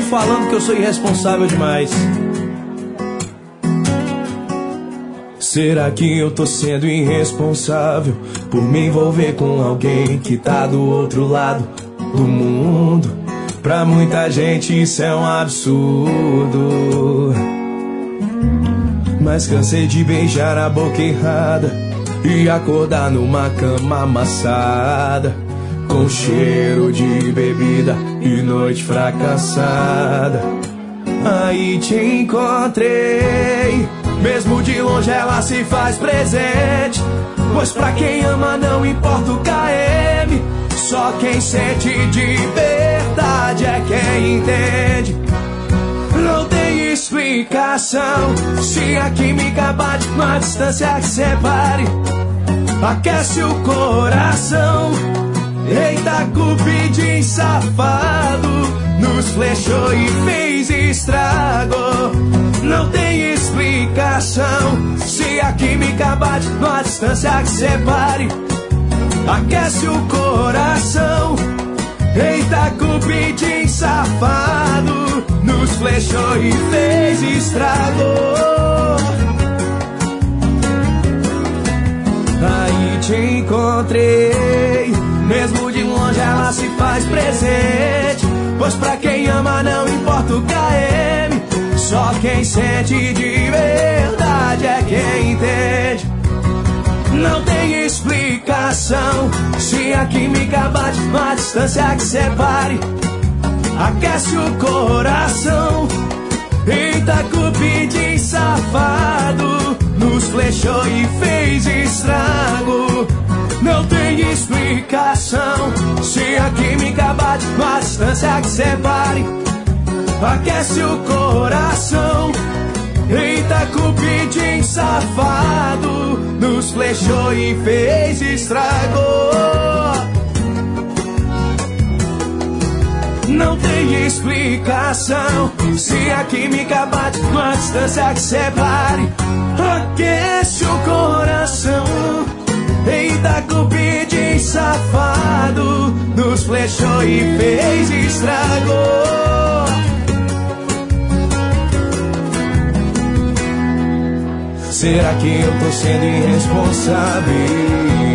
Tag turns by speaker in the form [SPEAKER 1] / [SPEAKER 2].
[SPEAKER 1] falando que eu sou irresponsável demais. Será que eu tô sendo irresponsável por me envolver com alguém que tá do outro lado do mundo? Pra muita gente isso é um absurdo, mas cansei de beijar a boca errada e acordar numa cama amassada, com cheiro de bebida e noite fracassada. Aí te encontrei, mesmo de longe ela se faz presente, pois pra quem ama não importa o KM, só quem sente de verdade é quem entende. Não tem explicação se a química bate uma distância que separe, aquece o coração. Eita, cupidinho safado, nos flechou e fez estrago. Não tem explicação se a química bate numa distância que separe, aquece o coração. Eita, cupidinho safado, nos flechou e fez estrago. Aí te encontrei, mesmo de longe ela se faz presente, pois pra quem ama não importa o KM, só quem sente de verdade é quem entende. Não tem explicação se a química bate uma distância que separe, aquece o coração. Eita, cupidinho safado, nos flechou e fez estrago. Não tem explicação se a química bate uma distância que separe, aquece o coração. Eita, cupidinho safado, nos flechou e fez estrago. Não tem explicação se a química bate uma distância que separe, aquece o coração. Eita, cupidinho safado, nos flechou e fez estrago. Será que eu tô sendo irresponsável